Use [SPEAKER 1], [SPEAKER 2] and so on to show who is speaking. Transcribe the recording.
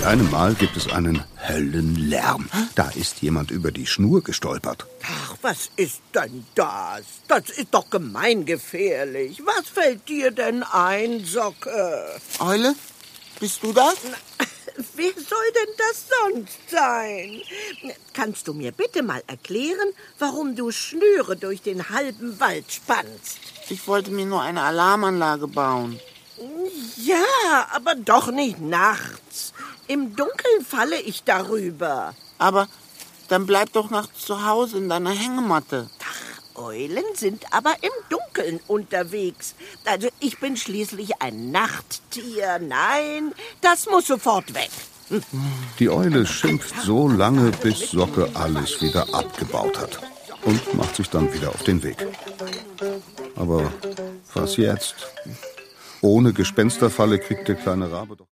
[SPEAKER 1] Mit einem Mal gibt es einen hellen Lärm. Da ist jemand über die Schnur gestolpert.
[SPEAKER 2] Ach, was ist denn das? Das ist doch gemeingefährlich. Was fällt dir denn ein, Socke?
[SPEAKER 3] Eule, bist du das?
[SPEAKER 2] Wer soll denn das sonst sein? Kannst du mir bitte mal erklären, warum du Schnüre durch den halben Wald spannst?
[SPEAKER 3] Ich wollte mir nur eine Alarmanlage bauen.
[SPEAKER 2] Ja, aber doch nicht nachts. Im Dunkeln falle ich darüber.
[SPEAKER 3] Aber dann bleib doch nachts zu Hause in deiner Hängematte.
[SPEAKER 2] Eulen sind aber im Dunkeln unterwegs. Also ich bin schließlich ein Nachttier. Nein, das muss sofort weg.
[SPEAKER 1] Die Eule schimpft so lange, bis Socke alles wieder abgebaut hat. Und macht sich dann wieder auf den Weg. Aber was jetzt? Ohne Gespensterfalle kriegt der kleine Rabe doch...